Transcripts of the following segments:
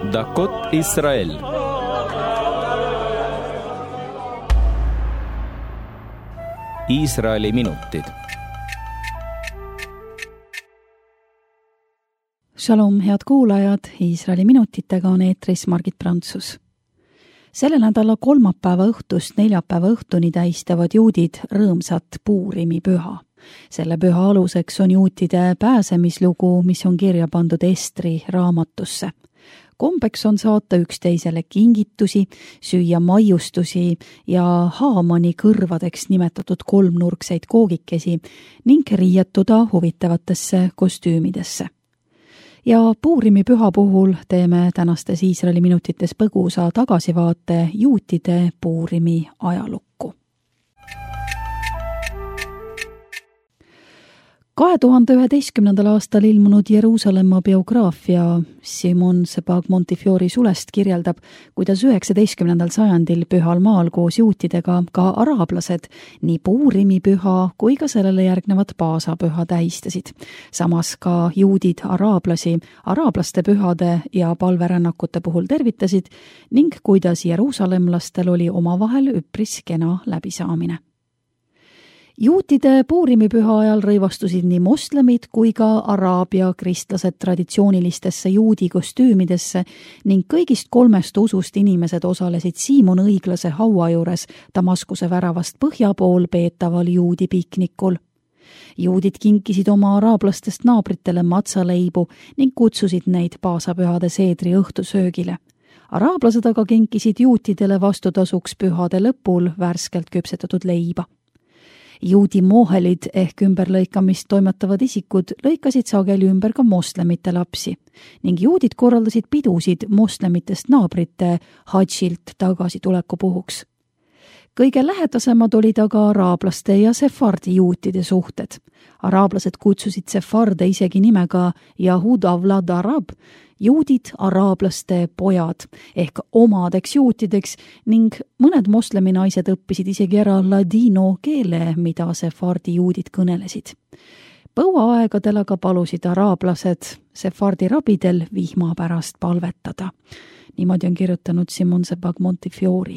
דקות ישראל. Iisraeli minutid. Shalom, head kuulajad, Iisraeli minutitega on eetris Margit Prantsus. Selle nädala kolmapäeva õhtust neljapäeva õhtuni tähistavad juudid rõõmsat Puurimi püha. Selle püha aluseks on juutide pääsemislugu, mis on kirja pandud Estri raamatusse. Kombeks on saata üksteisele kingitusi, süüa maiustusi ja Haamani kõrvadeks nimetatud kolmnurkseid koogikesi ning riietuda huvitavatesse kostüümidesse. Ja Puurimi püha puhul teeme tänastes Iisraeli minutites põgusa tagasivaate juutide Puurimi ajalukku. 2011. aastal ilmunud Jeruusalemma biograafia Simon Sebag Montefiori sulest kirjeldab, kuidas 19. sajandil pühal maal koos juutidega ka araablased nii Puurimi püha kui ka sellele järgnevat Paasa püha tähistasid. Samas ka juudid araablaste pühade ja palverännakute puhul tervitasid ning kuidas jeruusalemlastel oli omavahel üpris kena läbisaamine. Juutide Puurimi püha ajal rõivastusid nii moslemid kui ka araabia kristlased traditsioonilistesse juudi kostüümidesse ning kõigist kolmest usust inimesed osalesid Siimon õiglase haua juures Damaskuse väravast põhja pool peetaval juudi piknikul. Juudid kinkisid oma araablastest naabritele matsaleibu ning kutsusid neid paasapühade seedri õhtusöögile. Araablased aga kinkisid juutidele vastutasuks pühade lõpul värskelt küpsetatud leiba. Juudi mohelid ehk ümberlõikamist toimetavad isikud lõikasid sageli ümber ka moslemite lapsi ning juudid korraldasid pidusid moslemitest naabrite hadžilt tagasituleku puhuks. Kõige lähedasemad olid aga araablaste ja sefardi juutide suhted. Araablased kutsusid sefarde isegi nimega Yahud Avlad Arab, juudid araablaste pojad ehk omadeks juutideks ning mõned moslemi naised õppisid isegi ära ladino keele, mida sefardi juudid kõnelesid. Põuaaegadel aga palusid araablased sefardi rabidel vihma pärast palvetada. Niimoodi on kirjutanud Simon Sebag Montefiori.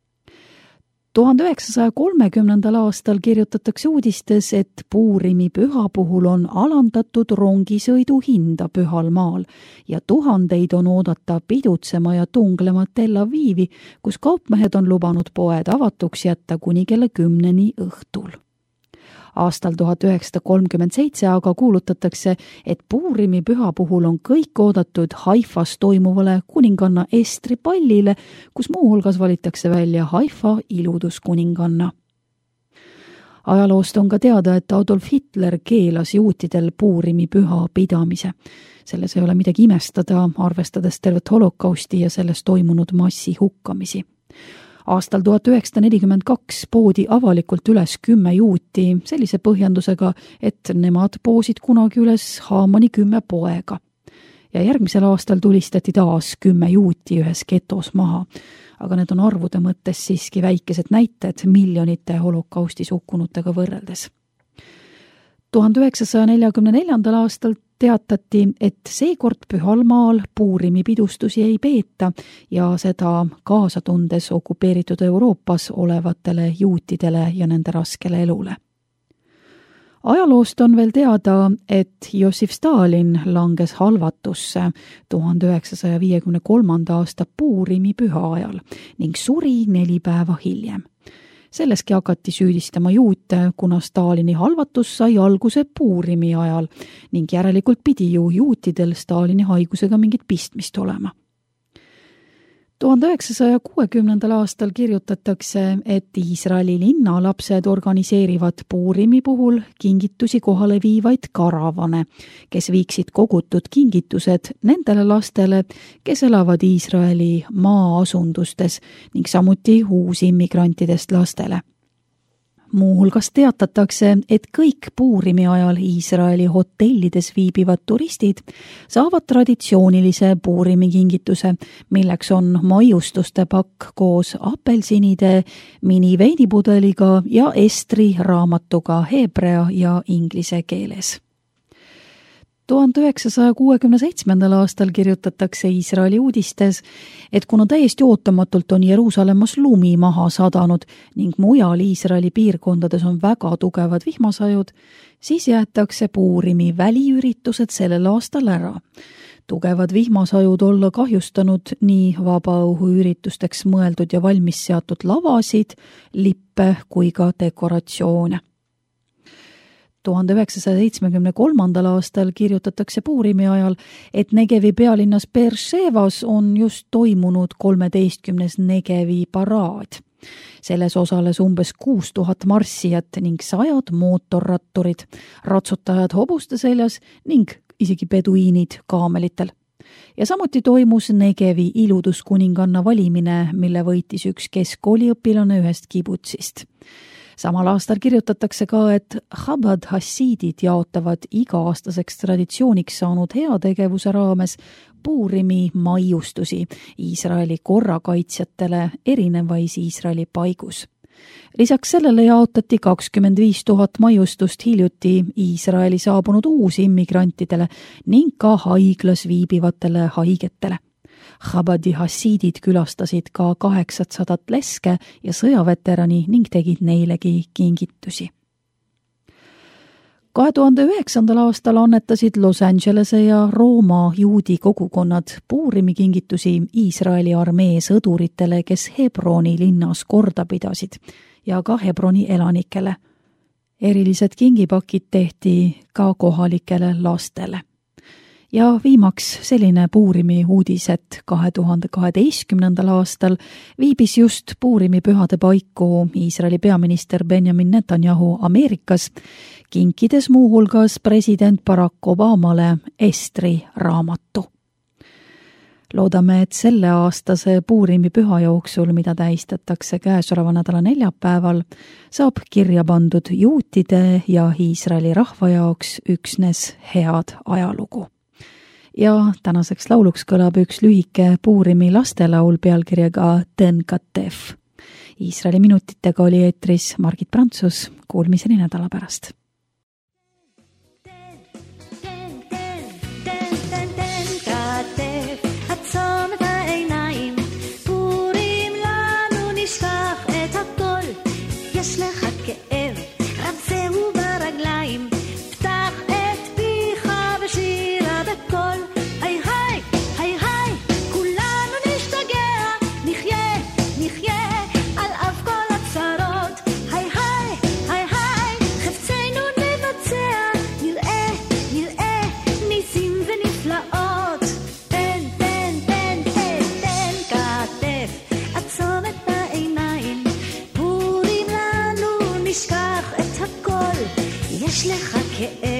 1930. aastal kirjutatakse uudistes, et Puurimi püha puhul on alandatud rongisõidu hinda pühal maal ja tuhandeid on oodata pidutsema ja tunglema Tel Avivi, kus kaupmehed on lubanud poed avatuks jätta kuni kella 10 õhtul. Aastal 1937 aga kuulutatakse, et Puurimi püha puhul on kõik oodatud Haifas toimuvale kuninganna Estri pallile, kus muuhulgas valitakse välja Haifa iluduskuninganna. Ajaloost on ka teada, et Adolf Hitler keelas juutidel Puurimi püha pidamise. Selles ei ole midagi imestada, arvestades tervet holokausti ja selles toimunud massi hukkamisi. Aastal 1942 poodi avalikult üles 10 juuti sellise põhjendusega, et nemad poosid kunagi üles Haamani 10 poega. Ja järgmisel aastal tulistati taas 10 juuti ühes getos maha, aga need on arvude mõttes siiski väikesed näited miljonite holokaustis hukkunutega võrreldes. 1944. aastal teatati, et seekord pühal maal Puurimi pidustusi ei peeta ja seda kaasa tundes okupeeritud Euroopas olevatele juutidele ja nende raskele elule. Ajaloost on veel teada, et Jossif Stalin langes halvatusse 1953. aasta Puurimi püha ajal ning suri 4 päeva hiljem. Selleski hakati süüdistama juute, kuna Stalini halvatus sai alguse Puurimi ajal ning järelikult pidi ju juutidel Stalini haigusega mingit pistmist olema. 1960. aastal kirjutatakse, et Iisraeli linnalapsed organiseerivad Puurimi puhul kingitusi kohale viivaid karavane, kes viiksid kogutud kingitused nendele lastele, kes elavad Iisraeli maa-asundustes ning samuti uusimmigrantidest lastele. Muuhulgas teatatakse, et kõik Puurimi ajal Iisraeli hotellides viibivad turistid saavad traditsioonilise Puurimi kingituse, milleks on maiustuste pakk koos apelsinide, miniveinipudeliga ja Estri raamatuga heebrea ja inglise keeles. 1967. aastal kirjutatakse Iisraeli uudistes, et kuna täiesti ootamatult on Jeruusalemmas lumi maha sadanud ning mujal Iisraeli piirkondades on väga tugevad vihmasajud, siis jäetakse Puurimi väliüritused sellel aastal ära. Tugevad vihmasajud olla kahjustanud nii vabaõhuüritusteks mõeldud ja valmis seatud lavasid, lippe kui ka dekoratsioone. 1973. aastal kirjutatakse Puurimi ajal, et Negevi pealinnas Beershevas on just toimunud 13. Negevi paraad. Selles osales umbes 6000 marssijat ning 100 mootorratturid, ratsutajad hobuste seljas ning isegi peduiinid kaamelitel. Ja samuti toimus Negevi iluduskuninganna valimine, mille võitis üks keskkooliõpilane ühest kibutsist. Samal aastal kirjutatakse ka, et Chabad hassiidid jaotavad iga-aastaseks traditsiooniks saanud heategevuse raames Puurimi maiustusi Iisraeli korrakaitsjatele erinevais Iisraeli paigus. Lisaks sellele jaotati 25 000 maiustust hiljuti Iisraeli saabunud uusimmigrantidele ning ka haiglas viibivatele haigetele. Chabadi hassiidid külastasid ka 800 leske ja sõjaveterani ning tegid neilegi kingitusi. 2009. aastal annetasid Los Angelese ja Rooma juudi kogukonnad Puurimi kingitusi Iisraeli armee sõduritele, kes Hebroni linnas korda pidasid, ja ka Hebroni elanikele. Erilised kingipakid tehti ka kohalikele lastele. Ja viimaks selline Puurimi uudis, et 2012. aastal viibis just Puurimi pühade paiku Iisraeli peaminister Benjamin Netanyahu Ameerikas, kinkides muuhulgas president Barack Obamale Estri raamatu. Loodame, et selle aastase Puurimi püha jooksul, mida tähistatakse käesoleva nädala neljapäeval, saab kirja pandud juutide ja Iisraeli rahva jaoks üksnes head ajalugu. Ja tänaseks lauluks kõlab üks lühike Puurimi lastelaul pealkirjaga Den Katef. Iisraeli minutitega oli eetris Margit Prantsus, kuulmiseni nädala pärast. יש לך כאב